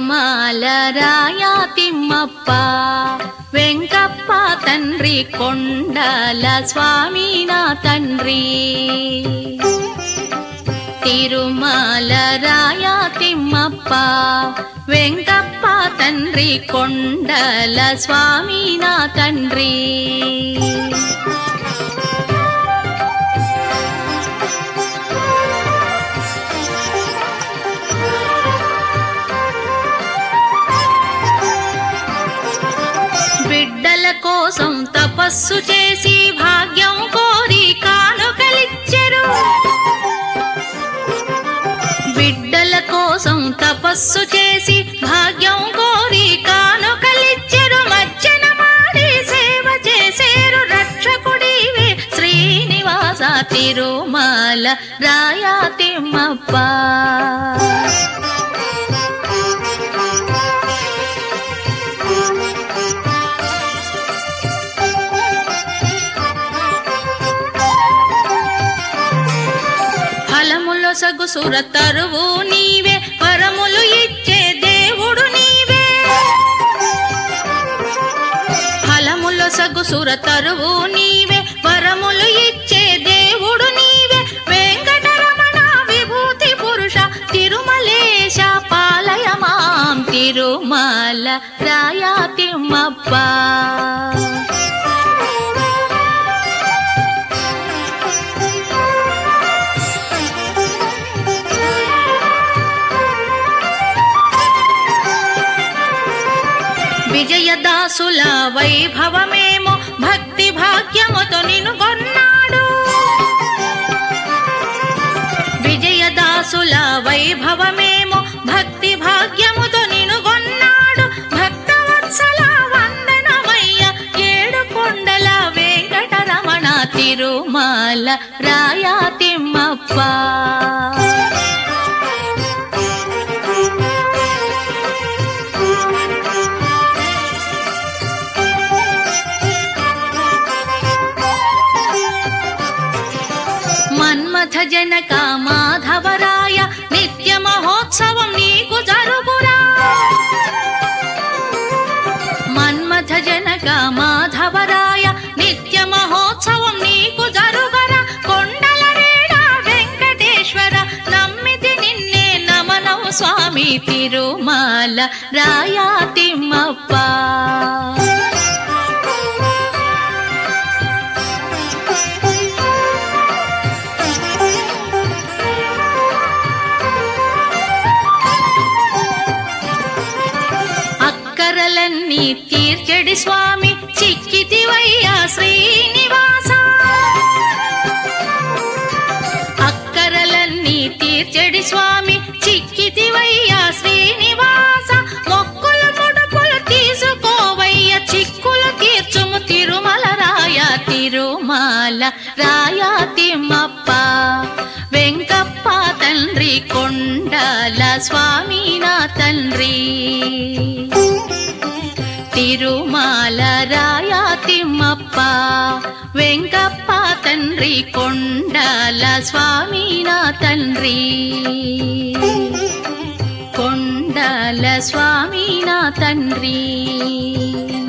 తిరుమల రాయ తిమ్మప్ప వెంకప్ప తండ్రి కొండల స్వామి నా తండ్రి తిరుమల రాయ తిమ్మప్ప వెంకప్ప తండ్రి కొండల స్వామి నా తండ్రి బిడ్డల కోసం తపస్సు చేసి భాగ్యం కోరి కానుకలిచ్చెరు బిడ్డల కోసం తపస్సు చేసి భాగ్యం కోరి కానుకలిచ్చెరు మజ్జన మాడి సేవ చేసేరు రక్షకుడివే శ్రీనివాస తిరుమల రాయ తిమ్మప్ప ఫలములో సగు సురతరువు నీవే వరములు ఇచ్చే దేవుడు నీవే ఫలములో సగు సురతరువు నీవే వరములు ఇచ్చే దేవుడు నీవే వెంకటరమణ విభూతి పురుష తిరుమలేశ పాలయ మాం తిరుమల రాయ తిమ్మప్ప విజయదాసుల వైభవమేమో భక్తి భాగ్యముతో నిన్ను కొన్నాడు విజయదాసుల వైభవమేమో భక్తి భాగ్యముతో నిన్ను కొన్నాడు భక్తవత్సల వందనమయ్య ఏడు కొండల వెంకటరమణ తిరుమల రాయ తిమ్మప్ప మన్మథ జనక మాధవరాయ నిత్య మహోత్సవం నీకు జరుగురా మన్మథ జనక మాధవరాయ నిత్య మహోత్సవం నీకు జరుగరా కొండల రేడ వెంకటేశ్వర నమ్మితి నిన్నే నమనము స్వామి తిరుమల రాయ తిమ్మప్ప అక్కరలన్నీ తీర్చెడి స్వామి చిక్కితివయ్యా శ్రీనివాస అక్కరలన్నీ తీర్చెడి స్వామి చిక్కితివయ్యా శ్రీనివాస మొక్కులు ముడుపులు తీసుకోవయ్య చిక్కులు తీర్చుము తిరుమల రాయ తిరుమల రాయ తిమ్మప్ప వెంకప్ప తండ్రి కొండల స్వామి నా తండ్రి తిరుమల రాయ తిమ్మప్ప వెంకప్ప తండ్రి కొండల స్వామి నా తండ్రి కొండల స్వామి నా తండ్రి